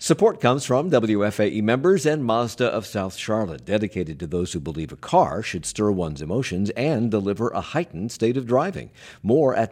Support comes from WFAE members and Mazda of South Charlotte, dedicated to those who believe a car should stir one's emotions and deliver a heightened state of driving. More at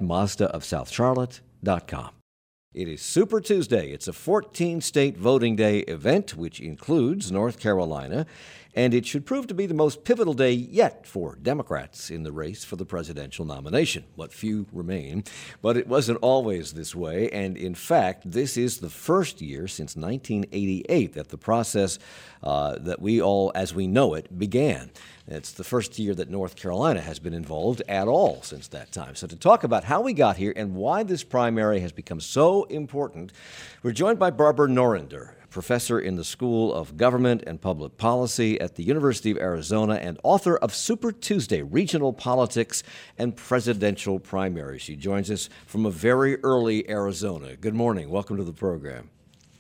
MazdaofSouthCharlotte.com. It is Super Tuesday. It's a 14-state voting day event, which includes North Carolina, and it should prove to be the most pivotal day yet for Democrats in the race for the presidential nomination. What few remain. But it wasn't always this way, and in fact, this is the first year since 1988 that the process that we all, as we know it, began. It's the first year that North Carolina has been involved at all since that time. So to talk about how we got here and why this primary has become so important, we're joined by Barbara Norinder, professor in the School of Government and Public Policy at the University of Arizona and author of Super Tuesday, Regional Politics and Presidential Primaries. She joins us from a very early Arizona. Good morning. Welcome to the program.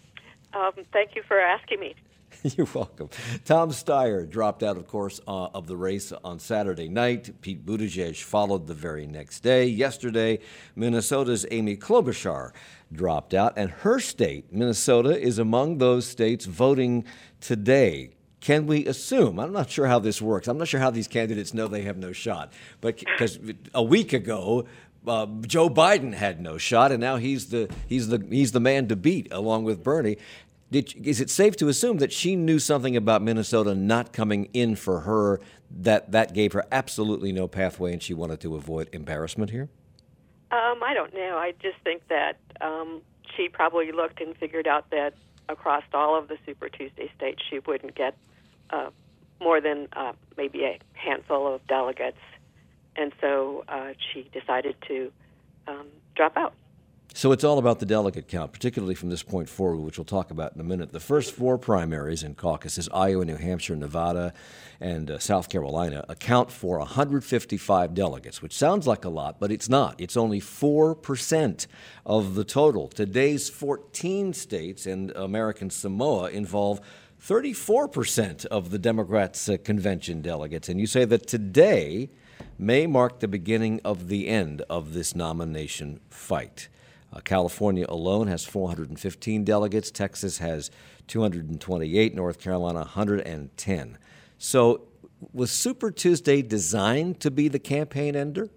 Thank you for asking me. You're welcome. Tom Steyer dropped out, of course, of the race on Saturday night. Pete Buttigieg followed the very next day. Yesterday, Minnesota's Amy Klobuchar dropped out, and her state, Minnesota, is among those states voting today. Can we assume? I'm not sure how this works. I'm not sure how these candidates know they have no shot. But because a week ago, Joe Biden had no shot, and now he's the man to beat, along with Bernie. Is it safe to assume that she knew something about Minnesota not coming in for her, that gave her absolutely no pathway and she wanted to avoid embarrassment here? I don't know. I just think that she probably looked and figured out that across all of the Super Tuesday states she wouldn't get more than maybe a handful of delegates. And so she decided to drop out. So it's all about the delegate count, particularly from this point forward, which we'll talk about in a minute. The first four primaries and caucuses, Iowa, New Hampshire, Nevada, and South Carolina, account for 155 delegates, which sounds like a lot, but it's not. It's only 4% of the total. Today's 14 states and American Samoa involve 34% of the Democrats' convention delegates. And you say that today may mark the beginning of the end of this nomination fight. California alone has 415 delegates. Texas has 228. North Carolina, 110. So was Super Tuesday designed to be the campaign ender?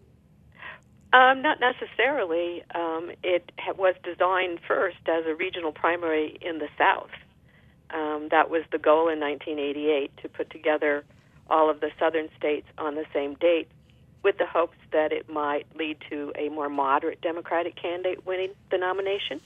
Not necessarily. It was designed first as a regional primary in the South. That was the goal in 1988, to put together all of the southern states on the same date, with the hopes that it might lead to a more moderate Democratic candidate winning the nomination.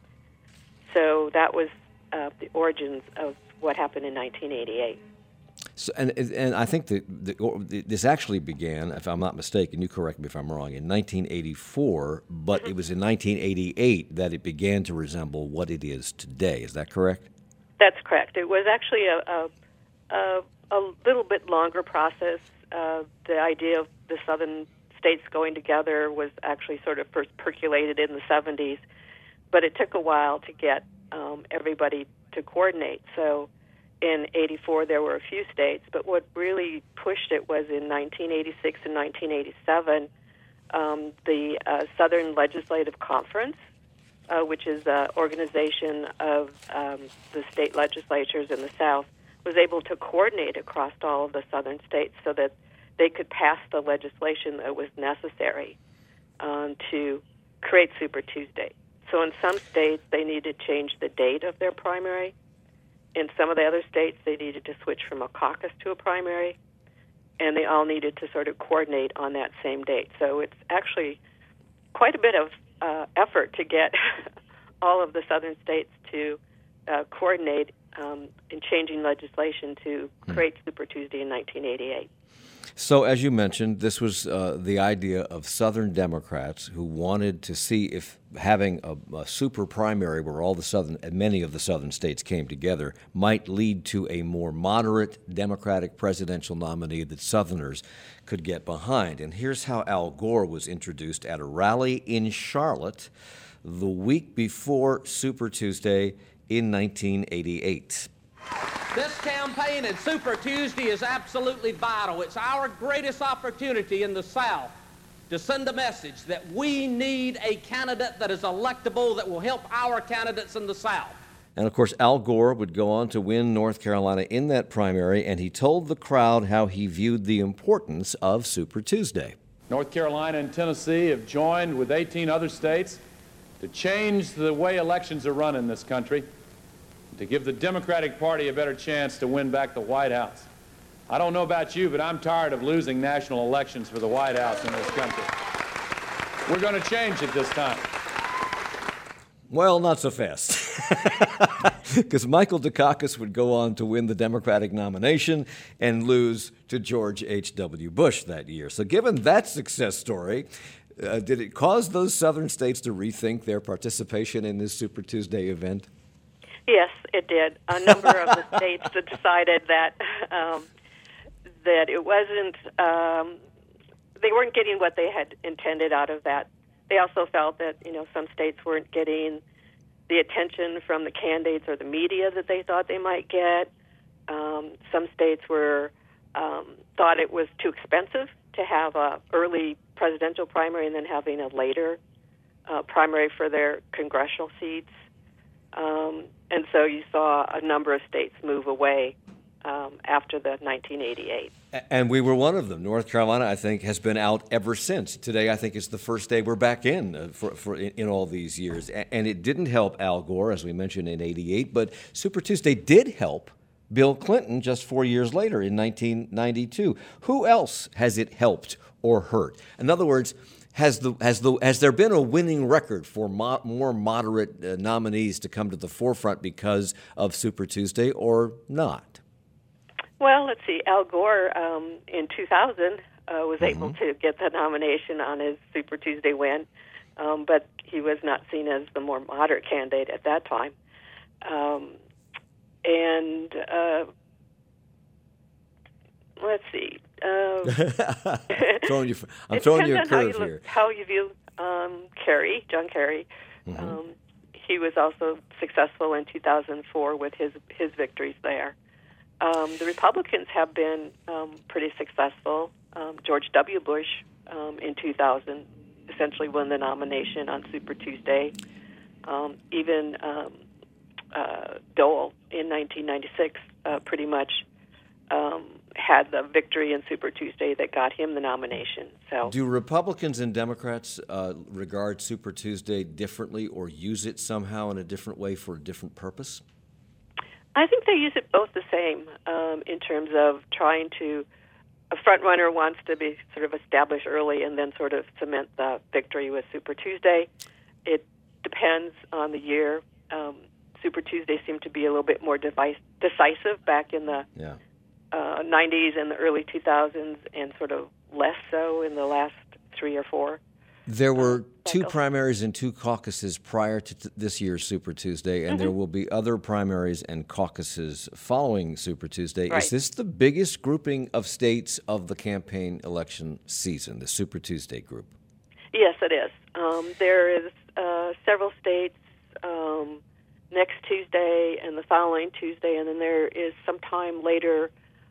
So that was the origins of what happened in 1988. So, and I think this actually began, if I'm not mistaken, you correct me if I'm wrong, in 1984, but it was in 1988 that it began to resemble what it is today. Is that correct? That's correct. It was actually a little bit longer process. The idea of the southern states going together was actually sort of first percolated in the 70s, but it took a while to get everybody to coordinate. So in 84 there were a few states, but what really pushed it was in 1986 and 1987, the Southern Legislative Conference, which is an organization of the state legislatures in the South, was able to coordinate across all of the southern states so that they could pass the legislation that was necessary to create Super Tuesday. So in some states, they needed to change the date of their primary. In some of the other states, they needed to switch from a caucus to a primary. And they all needed to sort of coordinate on that same date. So it's actually quite a bit of effort to get all of the southern states to coordinate in changing legislation to create Super Tuesday in 1988. So, as you mentioned, this was the idea of Southern Democrats who wanted to see if having a super primary where all the Southern and many of the Southern states came together might lead to a more moderate Democratic presidential nominee that Southerners could get behind. And here's how Al Gore was introduced at a rally in Charlotte the week before Super Tuesday in 1988. This campaign at Super Tuesday is absolutely vital. It's our greatest opportunity in the South to send a message that we need a candidate that is electable that will help our candidates in the South. And, of course, Al Gore would go on to win North Carolina in that primary, and he told the crowd how he viewed the importance of Super Tuesday. North Carolina and Tennessee have joined with 18 other states to change the way elections are run in this country, to give the Democratic Party a better chance to win back the White House. I don't know about you, but I'm tired of losing national elections for the White House in this country. We're going to change it this time. Well, not so fast. Because Michael Dukakis would go on to win the Democratic nomination and lose to George H.W. Bush that year. So given that success story, did it cause those southern states to rethink their participation in this Super Tuesday event? Yes, it did. A number of the states that decided that that it wasn't, they weren't getting what they had intended out of that. They also felt that, some states weren't getting the attention from the candidates or the media that they thought they might get. Some states thought it was too expensive to have a early presidential primary and then having a later primary for their congressional seats. And so you saw a number of states move away after the 1988. And we were one of them. North Carolina, I think, has been out ever since. Today, I think, is the first day we're back in in all these years. And it didn't help Al Gore, as we mentioned, in 88, but Super Tuesday did help Bill Clinton just 4 years later in 1992. Who else has it helped or hurt? In other words, has there been a winning record for more moderate nominees to come to the forefront because of Super Tuesday or not? Well, let's see. Al Gore in 2000 was able to get the nomination on his Super Tuesday win, but he was not seen as the more moderate candidate at that time. Let's see. I'm throwing you a curve here. How you view John Kerry. He was also successful in 2004 with his victories there. The Republicans have been pretty successful. George W. Bush in 2000 essentially won the nomination on Super Tuesday. Even Dole in 1996 pretty much had the victory in Super Tuesday that got him the nomination. So, do Republicans and Democrats regard Super Tuesday differently or use it somehow in a different way for a different purpose? I think they use it both the same in terms of trying to. A front runner wants to be sort of established early and then sort of cement the victory with Super Tuesday. It depends on the year. Super Tuesday seemed to be a little bit more decisive back in the 90s and the early 2000s, and sort of less so in the last 3 or 4. There were two primaries and two caucuses prior to this year's Super Tuesday, and there will be other primaries and caucuses following Super Tuesday. Right. Is this the biggest grouping of states of the campaign election season, the Super Tuesday group? Yes, it is. There is several states next Tuesday and the following Tuesday, and then there is sometime later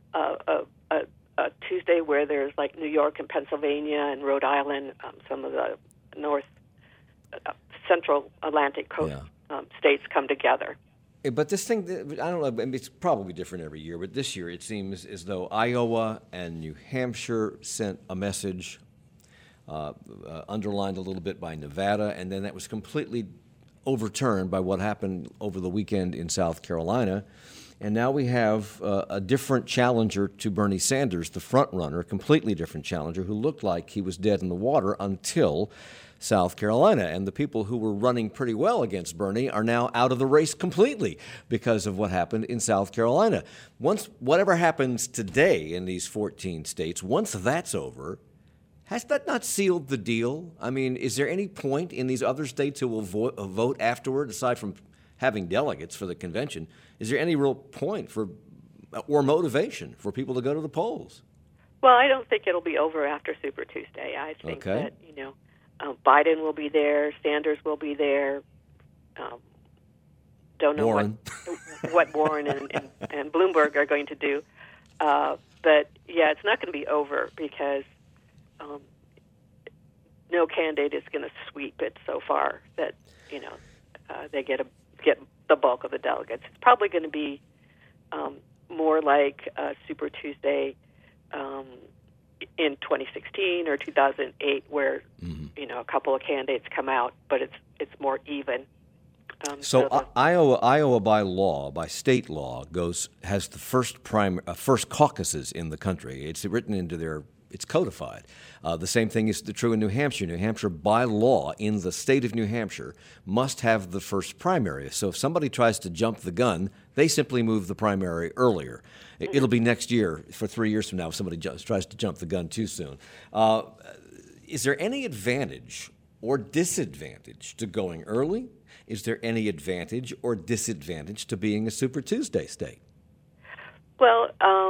a Tuesday where there's like New York and Pennsylvania and Rhode Island, some of the north central Atlantic coast states come together. But this thing, I don't know, I mean, it's probably different every year, but this year it seems as though Iowa and New Hampshire sent a message, underlined a little bit by Nevada, and then that was completely overturned by what happened over the weekend in South Carolina. And now we have a different challenger to Bernie Sanders, the front runner, a completely different challenger who looked like he was dead in the water until South Carolina. And the people who were running pretty well against Bernie are now out of the race completely because of what happened in South Carolina. Once whatever happens today in these 14 states, once that's over, has that not sealed the deal? I mean, is there any point in these other states who will vote afterward, aside from having delegates for the convention? Is there any real point for or motivation for people to go to the polls? Well, I don't think it'll be over after Super Tuesday. I think that Biden will be there, Sanders will be there. Don't know what Warren and Bloomberg are going to do, but yeah, it's not going to be over because no candidate is going to sweep it so far that they get the bulk of the delegates. It's probably going to be more like Super Tuesday in 2016 or 2008, where a couple of candidates come out, but it's more even. Iowa by state law, has the first caucuses in the country. It's written it's codified. The same thing is true in New Hampshire. New Hampshire, by law, in the state of New Hampshire, must have the first primary. So if somebody tries to jump the gun, they simply move the primary earlier. It'll be next year, for 3 years from now, if somebody tries to jump the gun too soon. Is there any advantage or disadvantage to going early? Is there any advantage or disadvantage to being a Super Tuesday state? Well,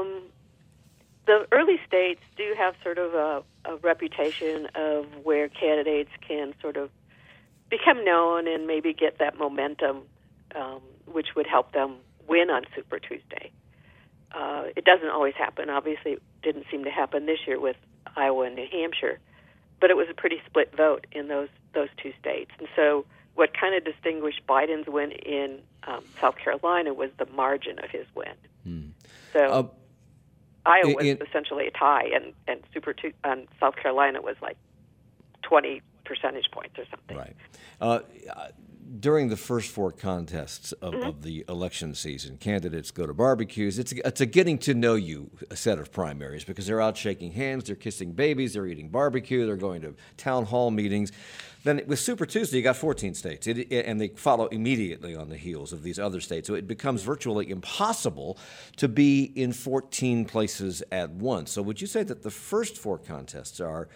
the early states do have sort of a reputation of where candidates can sort of become known and maybe get that momentum, which would help them win on Super Tuesday. It doesn't always happen. Obviously, it didn't seem to happen this year with Iowa and New Hampshire, but it was a pretty split vote in those two states. And so what kind of distinguished Biden's win in South Carolina was the margin of his win. So Iowa was essentially a tie, and South Carolina was like 20 percentage points or something. Right. During the first four contests of the election season, candidates go to barbecues. It's a getting to know you set of primaries because they're out shaking hands, they're kissing babies, they're eating barbecue, they're going to town hall meetings. Then with Super Tuesday, you got 14 states, and they follow immediately on the heels of these other states. So it becomes virtually impossible to be in 14 places at once. So would you say that the first four contests are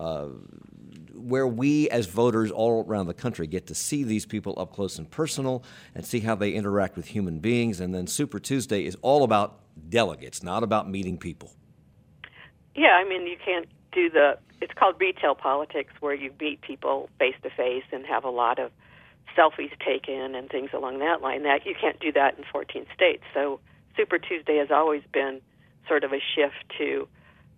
where we as voters all around the country get to see these people up close and personal and see how they interact with human beings, and then Super Tuesday is all about delegates, not about meeting people? Yeah, I mean, you can't do it's called retail politics, where you meet people face-to-face and have a lot of selfies taken and things along that line. That you can't do that in 14 states. So Super Tuesday has always been sort of a shift to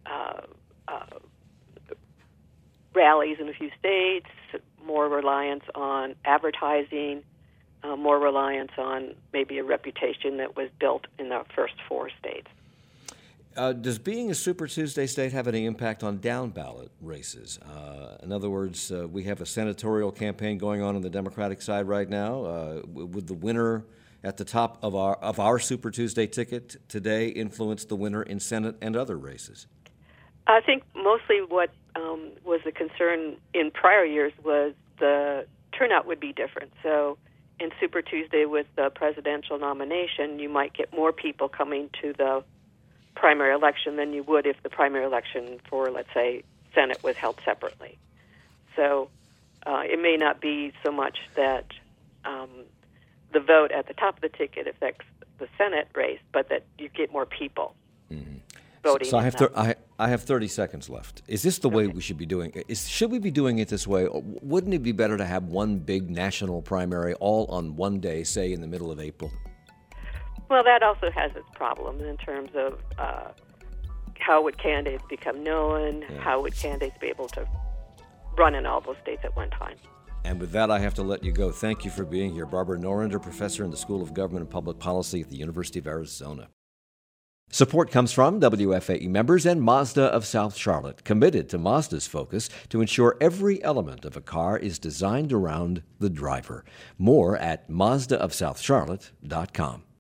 rallies in a few states, more reliance on advertising, more reliance on maybe a reputation that was built in the first four states. Does being a Super Tuesday state have any impact on down-ballot races? In other words, we have a senatorial campaign going on the Democratic side right now. Would the winner at the top of our Super Tuesday ticket today influence the winner in Senate and other races? I think mostly what was the concern in prior years was the turnout would be different. So in Super Tuesday with the presidential nomination, you might get more people coming to the primary election than you would if the primary election for, let's say, Senate was held separately. So it may not be so much that the vote at the top of the ticket affects the Senate race, but that you get more people voting. So I have 30 seconds left. Is this the way we should be doing it? Should we be doing it this way? Or wouldn't it be better to have one big national primary all on one day, say in the middle of April? Well, that also has its problems in terms of how would candidates become known, how would candidates be able to run in all those states at one time. And with that, I have to let you go. Thank you for being here. Barbara Norander, professor in the School of Government and Public Policy at the University of Arizona. Support comes from WFAE members and Mazda of South Charlotte, committed to Mazda's focus to ensure every element of a car is designed around the driver. More at MazdaofSouthCharlotte.com.